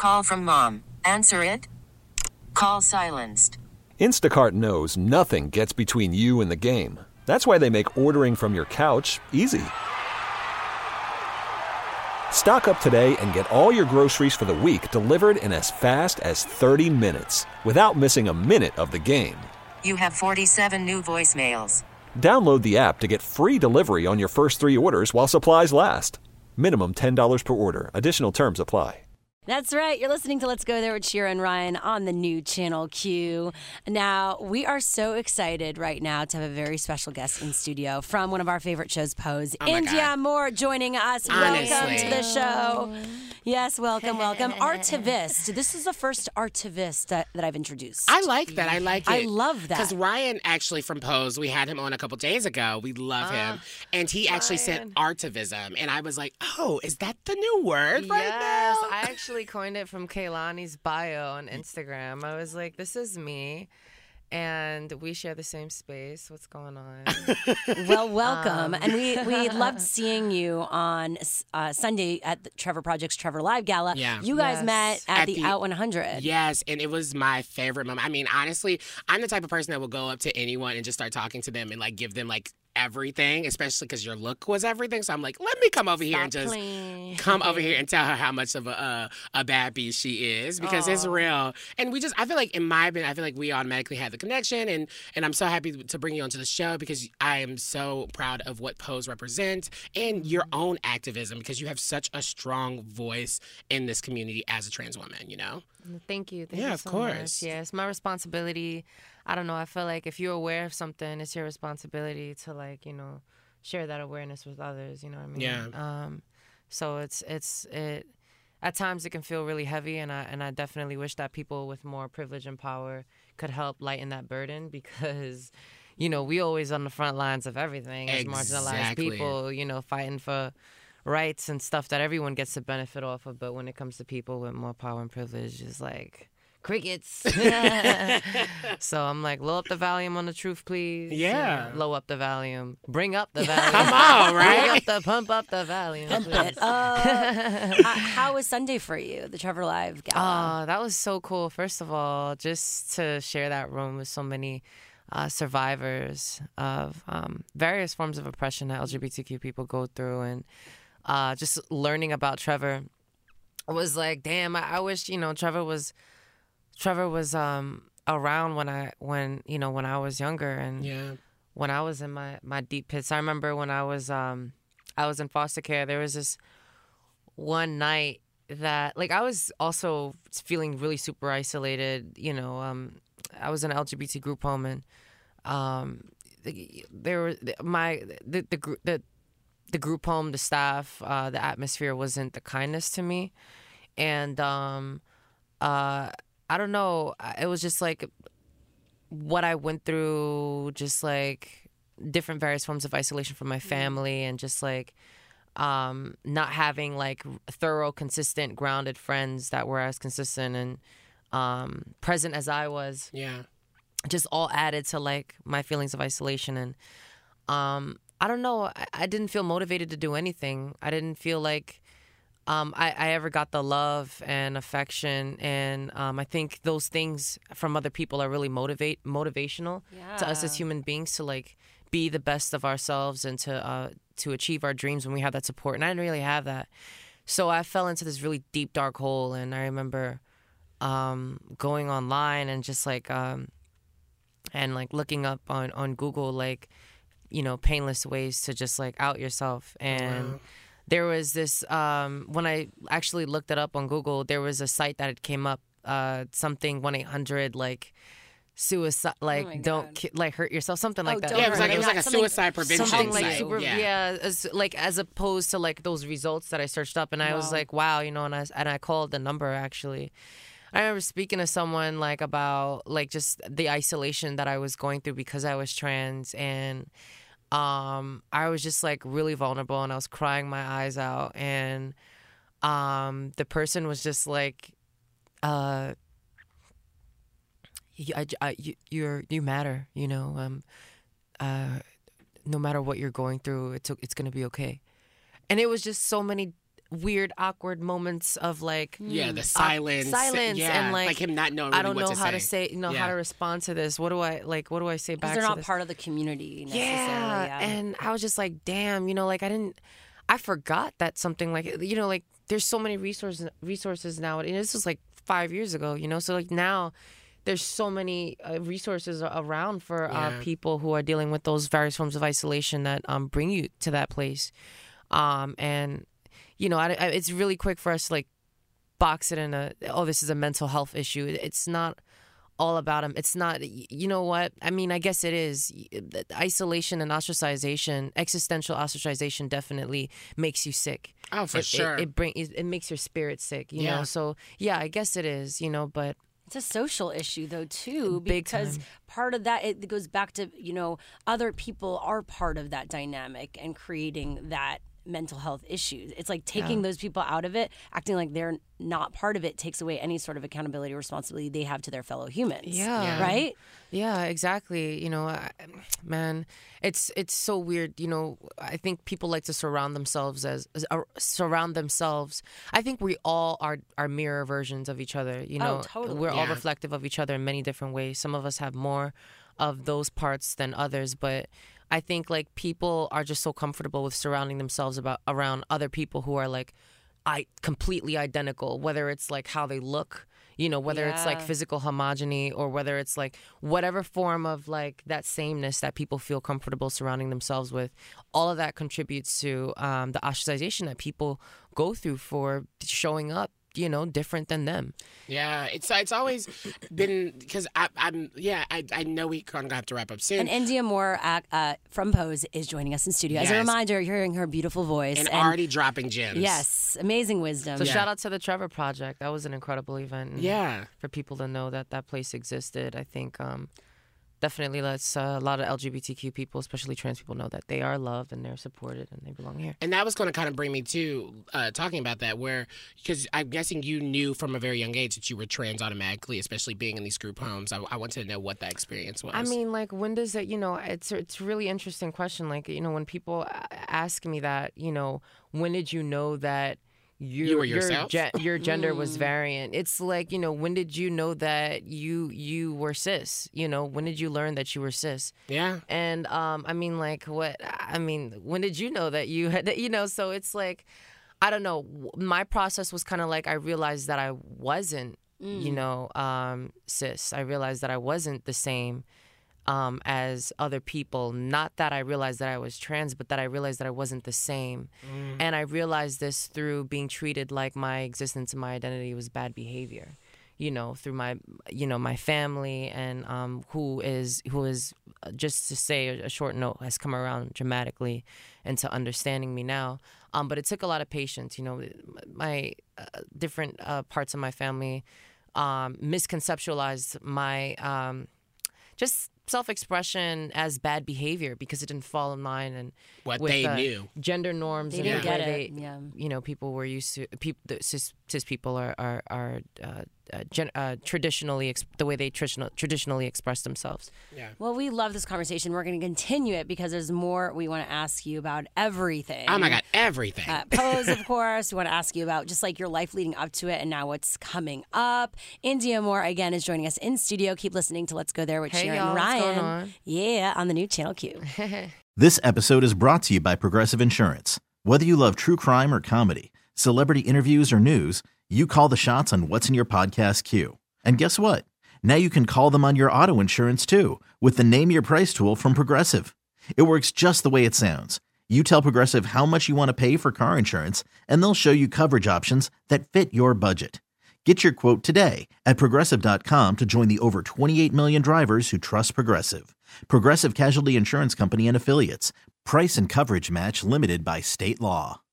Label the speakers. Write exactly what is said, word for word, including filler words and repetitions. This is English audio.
Speaker 1: Call from mom. Answer it. Call silenced.
Speaker 2: Instacart knows nothing gets between you and the game. That's why they make ordering from your couch easy. Stock up today and get all your groceries for the week delivered in as fast as thirty minutes without missing a minute of the game.
Speaker 1: You have forty-seven new voicemails.
Speaker 2: Download the app to get free delivery on your first three orders while supplies last. Minimum ten dollars per order. Additional terms apply.
Speaker 3: That's right. You're listening to Let's Go There with Shira and Ryan on the new Channel Q. Now, we are so excited right now to have a very special guest in studio from one of our favorite shows, Pose.
Speaker 4: Oh
Speaker 3: India Moore joining us.
Speaker 4: Honestly.
Speaker 3: Welcome to the show. Yes, welcome, welcome. Artivist. This is the first Artivist that, that I've introduced.
Speaker 4: I like that. I like it.
Speaker 3: I love that.
Speaker 4: Because Ryan actually from Pose, we had him on a couple days ago. We love
Speaker 5: Uh,
Speaker 4: him. And he actually said
Speaker 5: Ryan.
Speaker 4: artivism. And I was like, oh, is that the new word right
Speaker 5: Yes,
Speaker 4: now?
Speaker 5: I actually coined it from Kaylani's bio on Instagram. I was like, this is me. And we share the same space. What's going on?
Speaker 3: Well, welcome.
Speaker 5: Um.
Speaker 3: And we, we loved seeing you on uh, Sunday at the Trevor Project's Trevor Live Gala.
Speaker 4: Yeah.
Speaker 3: You guys
Speaker 5: Yes.
Speaker 3: met at,
Speaker 4: At
Speaker 3: the,
Speaker 4: the-
Speaker 3: Out one hundred.
Speaker 4: Yes, and it was my favorite moment. I mean, honestly, I'm the type of person that will go up to anyone and just start talking to them and like give them like everything, especially because your look was everything. So I'm like, let me come over here and
Speaker 5: Stop
Speaker 4: just
Speaker 5: playing.
Speaker 4: come over here and tell her how much of a uh, a bad bee she is because it's real. And we just, I feel like in my opinion, I feel like we automatically had the connection, and and I'm so happy to bring you onto the show because I am so proud of what Pose represents and your own activism because you have such a strong voice in this community as a trans woman. You know.
Speaker 5: Thank you. Thank
Speaker 4: Yeah,
Speaker 5: you
Speaker 4: of
Speaker 5: so
Speaker 4: course.
Speaker 5: Much. Yeah, it's my responsibility. I don't know. I feel like if you're aware of something, it's your responsibility to like, you know, share that awareness with others. You know what I mean?
Speaker 4: Yeah.
Speaker 5: Um, so it's it's it. At times it can feel really heavy, and I and I definitely wish that people with more privilege and power could help lighten that burden because, you know, we always on the front lines of everything as marginalized
Speaker 4: Exactly.
Speaker 5: people. You know, fighting for rights and stuff that everyone gets to benefit off of. But when it comes to people with more power and privilege, it's like crickets. So I'm like, low up the volume on the truth, please.
Speaker 4: Yeah.
Speaker 5: You know, low up the volume. Bring up the volume.
Speaker 4: Come on,
Speaker 5: Bring
Speaker 4: right?
Speaker 5: up the pump up the volume. please.
Speaker 3: Uh, uh, how was Sunday for you, the Trevor Live Gala?
Speaker 5: Oh, that was so cool. First of all, just to share that room with so many uh, survivors of um, various forms of oppression that L G B T Q people go through, and uh, just learning about Trevor was like, damn, I, I wish, you know, Trevor was Trevor was um, around when I when you know when I was younger and
Speaker 4: Yeah.
Speaker 5: when I was in my, my deep pits. I remember when I was um I was in foster care, there was this one night that like I was also feeling really super isolated, you know, um I was in an L G B T group home, and um there were my the the group the, the group home, the staff, uh the atmosphere wasn't the kindest to me, and um uh I don't know, it was just like what I went through, just like different various forms of isolation from my family, and just like um, not having like thorough, consistent, grounded friends that were as consistent and um, present as I was.
Speaker 4: Yeah.
Speaker 5: Just all added to like my feelings of isolation, and um, I don't know, I, I didn't feel motivated to do anything. I didn't feel like Um, I, I ever got the love and affection, and um, I think those things from other people are really motivate motivational to us as human beings to like be the best of ourselves and to uh, to achieve our dreams when we have that support. And I didn't really have that, so I fell into this really deep dark hole. And I remember um, going online and just like um, and like looking up on on Google like you know painless ways to just like out yourself. And
Speaker 4: Wow. There
Speaker 5: was this, um, when I actually looked it up on Google, there was a site that had came up, uh, something one eight hundred, like, suicide, like,
Speaker 3: my
Speaker 5: don't,
Speaker 3: God.
Speaker 5: ki- like, hurt yourself, something like
Speaker 3: Oh,
Speaker 5: that.
Speaker 3: don't
Speaker 4: Yeah, it was
Speaker 3: hurt
Speaker 4: like it was like a
Speaker 3: Something-
Speaker 4: suicide prevention
Speaker 5: Something like
Speaker 4: site.
Speaker 5: super,
Speaker 4: yeah.
Speaker 5: yeah, as, like, as opposed to, like, those results that I searched up, and I was
Speaker 3: Wow.
Speaker 5: like, wow, you know, and I, and I called the number, actually. I remember speaking to someone, like, about, like, just the isolation that I was going through because I was trans, and Um, I was just like really vulnerable, and I was crying my eyes out, and um, the person was just like, uh, you, I, I, you, you're, you matter, you know, um, uh, no matter what you're going through, it's, it's going to be okay. And it was just so many weird, awkward moments of like
Speaker 4: Yeah, the
Speaker 5: uh,
Speaker 4: silence.
Speaker 5: silence,
Speaker 4: yeah,
Speaker 5: and like,
Speaker 4: him not knowing really
Speaker 5: I don't
Speaker 4: what
Speaker 5: know
Speaker 4: to
Speaker 5: how
Speaker 4: say.
Speaker 5: to say, you know,
Speaker 4: Yeah.
Speaker 5: how to respond to this. What do I like? What do I say back?
Speaker 3: Because they're
Speaker 5: to
Speaker 3: not
Speaker 5: this?
Speaker 3: part of the community necessarily.
Speaker 5: Yeah.
Speaker 3: Yeah.
Speaker 5: And I was just like, damn, you know, like I didn't, I forgot that something like, you know, like there's so many resources resources now. And this was like five years ago, you know, so like now there's so many uh, resources around for uh,
Speaker 4: Yeah.
Speaker 5: people who are dealing with those various forms of isolation that um, bring you to that place. Um, and, you know, I, I, it's really quick for us to like box it in a, oh, this is a mental health issue. It's not all about him. It's not, you know what? I mean, I guess it is. Isolation and ostracization, existential ostracization definitely makes you sick.
Speaker 4: Oh, for
Speaker 5: it,
Speaker 4: sure.
Speaker 5: It, it, bring, it, it makes your spirit sick, you
Speaker 4: Yeah.
Speaker 5: know? So, yeah, I guess it is, you know, but...
Speaker 3: It's a social issue, though, too,
Speaker 5: Big
Speaker 3: because
Speaker 5: time.
Speaker 3: part of that, it goes back to, you know, other people are part of that dynamic and creating that mental health issues. It's like taking
Speaker 5: Yeah.
Speaker 3: those people out of it, acting like they're not part of it, takes away any sort of accountability or responsibility they have to their fellow humans.
Speaker 5: Yeah.
Speaker 4: Yeah.
Speaker 3: Right?
Speaker 5: Yeah, exactly. You know, I, man, it's it's so weird. You know, I think people like to surround themselves as, as uh, surround themselves. I think we all are are mirror versions of each other. You
Speaker 3: Oh,
Speaker 5: know,
Speaker 3: totally.
Speaker 5: we're all
Speaker 4: Yeah.
Speaker 5: reflective of each other in many different ways. Some of us have more of those parts than others, but I think like people are just so comfortable with surrounding themselves about around other people who are like I completely identical, whether it's like how they look, you know, whether it's like
Speaker 3: Yeah.
Speaker 5: physical homogeny or whether it's like whatever form of like that sameness that people feel comfortable surrounding themselves with. All of that contributes to um, the ostracization that people go through for showing up, you know, different than them.
Speaker 4: Yeah, it's it's always been because I'm yeah I I know we kind of have to wrap up soon.
Speaker 3: And India Moore uh, uh, from Pose is joining us in studio. As a
Speaker 4: Yes.
Speaker 3: reminder, you're hearing her beautiful voice.
Speaker 4: and already dropping gems.
Speaker 3: Yes, amazing wisdom.
Speaker 5: So
Speaker 4: Yeah.
Speaker 5: shout out to the Trevor Project. That was an incredible event. And
Speaker 4: Yeah.
Speaker 5: for people to know that that place existed, I think um, definitely lets uh, a lot of L G B T Q people, especially trans people, know that they are loved and they're supported and they belong here.
Speaker 4: And that was going to kind of bring me to uh, talking about that, where because I'm guessing you knew from a very young age that you were trans automatically, especially being in these group homes. I, I wanted to know what that experience was.
Speaker 5: I mean, like, when does it, you know, it's it's a really interesting question. Like, you know, when people a- ask me that, you know, when did you know that you,
Speaker 4: You were
Speaker 5: your,
Speaker 4: yourself?
Speaker 5: ge- your gender was variant? It's like, you know, when did you know that you you were cis? You know, when did you learn that you were cis?
Speaker 4: yeah.
Speaker 5: And um, I mean, like, what? I mean, when did you know that you had, you know? So it's like, I don't know. My process was kind of like I realized that I wasn't, you know, um, cis. I realized that I wasn't the same um, as other people. Not that I realized that I was trans, but that I realized that I wasn't the same. And I realized this through being treated like my existence and my identity was bad behavior. You know, through my, you know, my family and um, who is who is uh, just to say a, a short note has come around dramatically into understanding me now. Um, but it took a lot of patience. You know, my uh, different uh, parts of my family um, misconceptualized my um, just self-expression as bad behavior because it didn't fall in line and
Speaker 4: What
Speaker 5: with,
Speaker 4: they
Speaker 5: uh,
Speaker 4: knew.
Speaker 5: gender norms
Speaker 3: They
Speaker 5: and
Speaker 3: didn't
Speaker 5: the way
Speaker 3: get
Speaker 5: they,
Speaker 3: it. Yeah.
Speaker 5: you know, people were used to people cis, cis people are are, are uh, uh, gen, uh, traditionally ex- the way they traditional, traditionally express themselves.
Speaker 4: Yeah.
Speaker 3: Well, we love this conversation. We're going to continue it because there's more we want to ask you about everything.
Speaker 4: Oh my God, everything.
Speaker 3: Uh, Pose, of course. We want to ask you about just like your life leading up to it and now what's coming up. India Moore, again, is joining us in studio. Keep listening to Let's Go There with
Speaker 5: Hey,
Speaker 3: Sharon
Speaker 5: y'all, what's
Speaker 3: Ryan.
Speaker 5: going on?
Speaker 3: Yeah, on the new Channel Q.
Speaker 6: This episode is brought to you by Progressive Insurance. Whether you love true crime or comedy, celebrity interviews or news, you call the shots on what's in your podcast queue. And guess what? Now you can call them on your auto insurance too with the Name Your Price tool from Progressive. It works just the way it sounds. You tell Progressive how much you want to pay for car insurance, and they'll show you coverage options that fit your budget. Get your quote today at Progressive dot com to join the over twenty-eight million drivers who trust Progressive. Progressive Casualty Insurance Company and Affiliates. Price and coverage match limited by state law.